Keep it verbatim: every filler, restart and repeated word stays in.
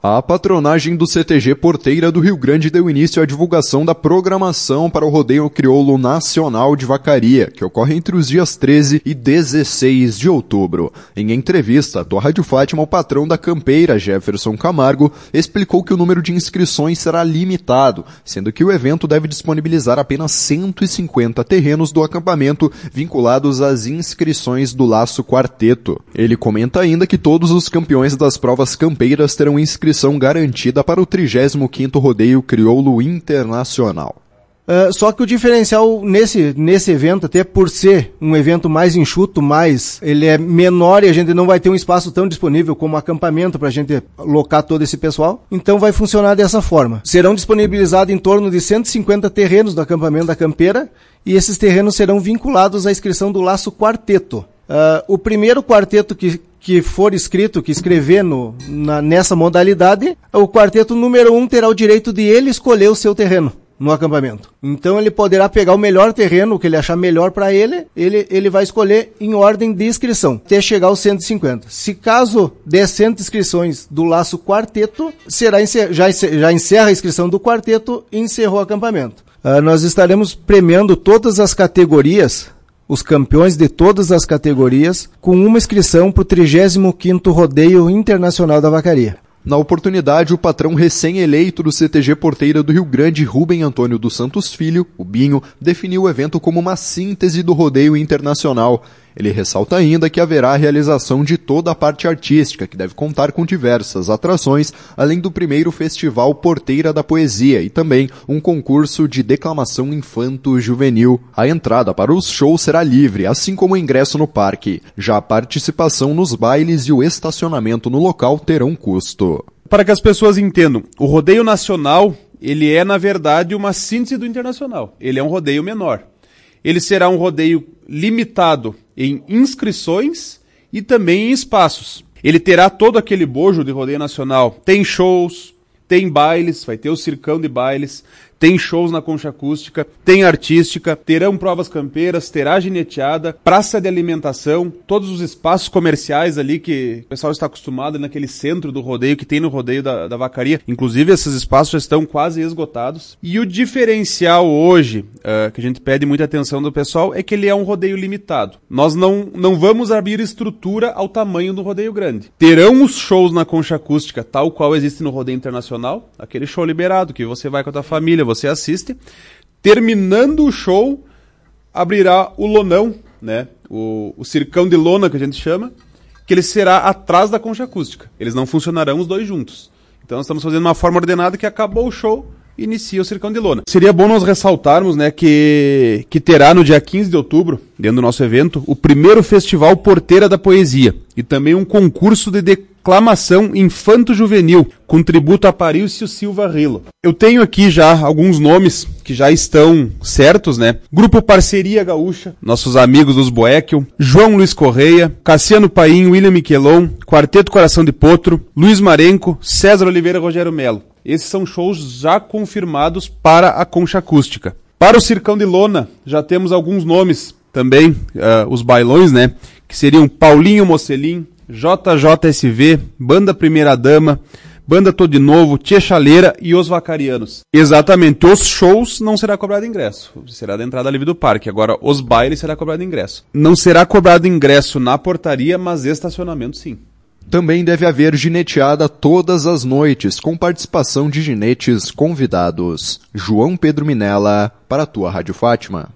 A patronagem do C T G Porteira do Rio Grande deu início à divulgação da programação para o Rodeio Crioulo Nacional de Vacaria, que ocorre entre os dias treze e dezesseis de outubro. Em entrevista à Rádio Fátima, o patrão da campeira, Jefferson Camargo, explicou que o número de inscrições será limitado, sendo que o evento deve disponibilizar apenas cento e cinquenta terrenos do acampamento vinculados às inscrições do Laço Quarteto. Ele comenta ainda que todos os campeões das provas campeiras terão inscrições inscrição garantida para o trigésimo quinto Rodeio Crioulo Internacional. Uh, só que o diferencial nesse, nesse evento, até por ser um evento mais enxuto, mais, ele é menor e a gente não vai ter um espaço tão disponível como acampamento para a gente alocar todo esse pessoal, então vai funcionar dessa forma. Serão disponibilizados em torno de cento e cinquenta terrenos do acampamento da campeira e esses terrenos serão vinculados à inscrição do Laço Quarteto. Uh, o primeiro quarteto que que for inscrito, que escrever no, na, nessa modalidade, o quarteto número um terá o direito de ele escolher o seu terreno no acampamento. Então ele poderá pegar o melhor terreno, o que ele achar melhor para ele, ele, ele vai escolher em ordem de inscrição, até chegar aos cento e cinquenta. Se caso der cento inscrições do Laço Quarteto, será encer, já, já encerra a inscrição do quarteto e encerrou o acampamento. Uh, nós estaremos premiando todas as categorias, os campeões de todas as categorias, com uma inscrição para o trigésimo quinto Rodeio Internacional da Vacaria. Na oportunidade, o patrão recém-eleito do C T G Porteira do Rio Grande, Rubem Antônio dos Santos Filho, o Binho, definiu o evento como uma síntese do Rodeio Internacional. Ele ressalta ainda que haverá a realização de toda a parte artística, que deve contar com diversas atrações, além do primeiro Festival Porteira da Poesia e também um concurso de declamação infanto-juvenil. A entrada para os shows será livre, assim como o ingresso no parque. Já a participação nos bailes e o estacionamento no local terão custo. Para que as pessoas entendam, o Rodeio Nacional, ele é, na verdade, uma síntese do Internacional. Ele é um rodeio menor. Ele será um rodeio limitado em inscrições e também em espaços. Ele terá todo aquele bojo de rodeio nacional. Tem shows, tem bailes, vai ter o circão de bailes, tem shows na concha acústica, tem artística, terão provas campeiras, terá gineteada, praça de alimentação, todos os espaços comerciais ali que o pessoal está acostumado naquele centro do rodeio que tem no rodeio da, da Vacaria. Inclusive, esses espaços já estão quase esgotados. E o diferencial hoje, uh, que a gente pede muita atenção do pessoal, é que ele é um rodeio limitado. Nós não, não vamos abrir estrutura ao tamanho do rodeio grande. Terão os shows na concha acústica, tal qual existe no rodeio internacional, aquele show liberado, que você vai com a tua família, você assiste. Terminando o show, abrirá o lonão, né? O, o circão de lona que a gente chama, que ele será atrás da concha acústica. Eles não funcionarão os dois juntos. Então nós estamos fazendo uma forma ordenada que acabou o show, inicia o circão de lona. Seria bom nós ressaltarmos, né, que, que terá no dia quinze de outubro, dentro do nosso evento, o primeiro Festival Porteira da Poesia e também um concurso de declamação infanto-juvenil com tributo a Parício Silva Rilo. Eu tenho aqui já alguns nomes que já estão certos, né? Grupo Parceria Gaúcha, nossos amigos dos Boeckel, João Luiz Correia, Cassiano Paim, William Miquelon, Quarteto Coração de Potro, Luiz Marenco, César Oliveira e Rogério Melo. Esses são shows já confirmados para a concha acústica. Para o Circão de Lona, já temos alguns nomes também, uh, os bailões, né? Que seriam Paulinho Mocelin, J J S V, Banda Primeira Dama, Banda Tô de Novo, Tia Chaleira e Os Vacarianos. Exatamente, os shows não será cobrado ingresso, será da entrada livre do parque. Agora, os bailes será cobrado ingresso. Não será cobrado ingresso na portaria, mas estacionamento sim. Também deve haver gineteada todas as noites, com participação de ginetes convidados. João Pedro Minella, para a tua Rádio Fátima.